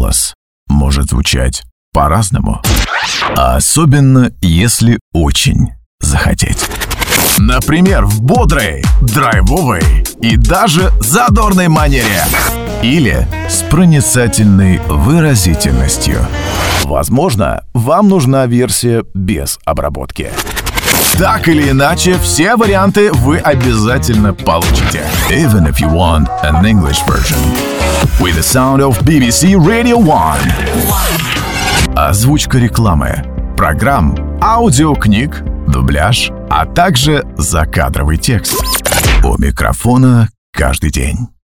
голос может звучать по-разному. Особенно, если очень захотеть. Например, в бодрой, драйвовой и даже задорной манере. Или с проницательной выразительностью. Возможно, вам нужна версия без обработки. Так или иначе, все варианты вы обязательно получите. Even if you want an English version. With the sound of BBC Radio 1. Озвучка рекламы, программ, аудиокниг, дубляж, а также закадровый текст. У микрофона каждый день.